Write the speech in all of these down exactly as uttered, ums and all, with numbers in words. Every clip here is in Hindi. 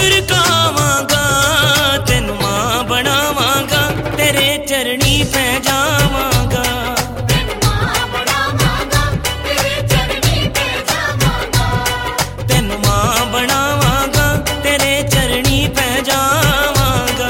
मुस्कुरावांगा, तेनू मां बनावांगा, तेरे चरणी पै जावांगा। तेनू मां बनावांगा, तेरे चरणी पै जावांगा। तेनू मां बनावांगा, तेरे चरणी पै जावांगा।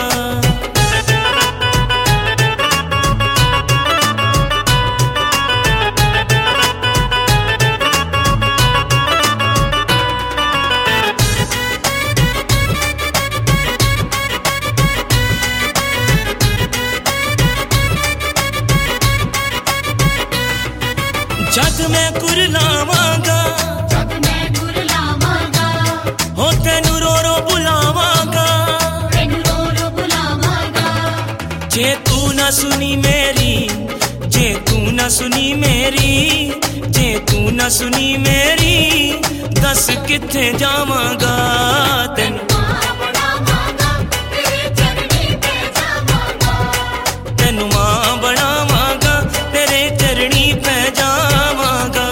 जद मैं कुरलावांगा, जद मैं कुरलावांगा, हो तेनू रो रो बुलावांगा, तेनू रो रो बुलावांगा। जे तू ना सुनी मेरी, जे तू ना सुनी मेरी, जे तू ना सुनी मेरी, दस किथे जावांगा। तेनू मां बनावांगा, तेरे चरणी पै जावांगा। तेनू मां बनावांगा, तेरे चरणी पै जावांगा।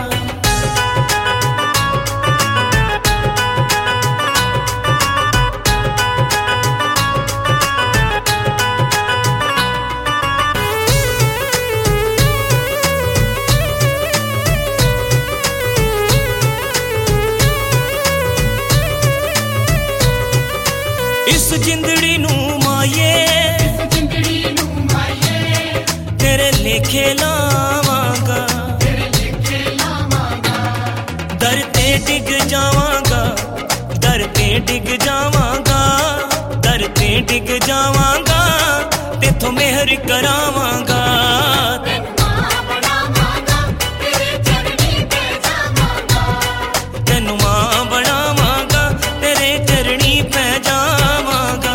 इस जिंदड़ी नू माये, इस जिंदड़ी नू माये, तेरे लेखे लावांगा, तेरे लेखे लावांगा। दर ते डिग जावांगा, दर ते डिग जावांगा, दर ते डिग जावांगा, तेथों मेहर करावांगा। तेनू मां बनावांगा, तेरे चरणी पै जावांगा। तेनू मां बनावांगा, तेरे चरणी पै जावांगा।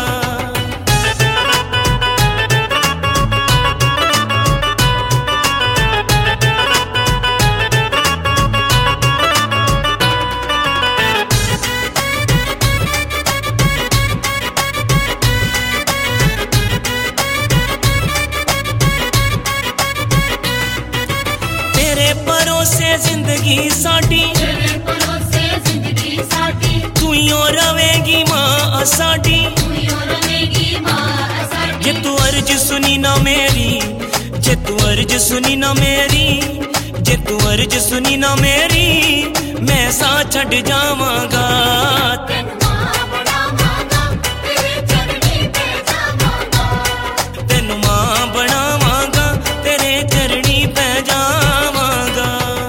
तेरे भरोसे जिंदगी साडी, तेरे भरोसे जिंदगी साडी, तू ही रवेगी मां साडी, तू ही रवेगी मां साडी। जे तू अर्ज सुनी ना मेरी, जे तू अर्ज सुनी ना मेरी, जे तू अर्ज सुनी ना मेरी, मैं सा छड़ जावांगा। तेनू मां बनावांगा, तेरे चरणी पै जावांगा। तेनू मां बनावांगा, तेरे चरणी पै जावांगा।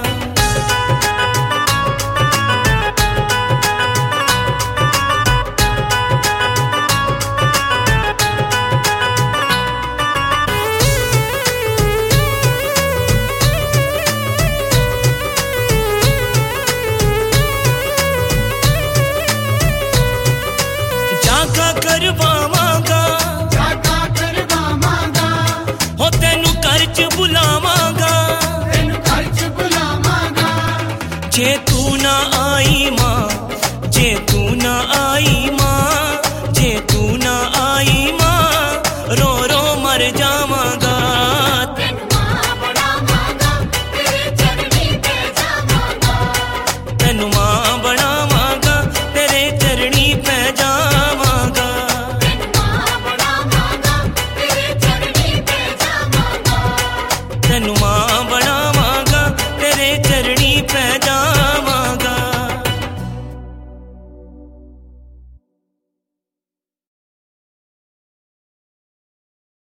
जागा करवावांगा, जागा करवावांगा, हो तेनू घर च बुलावांगा, तेनू घर च बुलावांगा। जे तू ना आई मां, जे तू ना आई मां, जे तू ना आई मां, रो रो मर जावांगा। तेनू मां बनावांगा, तेरे चरणी पै जावांगा। तेनू मां बनावांगा, तेरे चरणी पै जावांगा। तेनू मां बनावांगा, तेरे चरणी पै जावांगा। तेनू मां बनावांगा, तेरे चरणी पै जावांगा।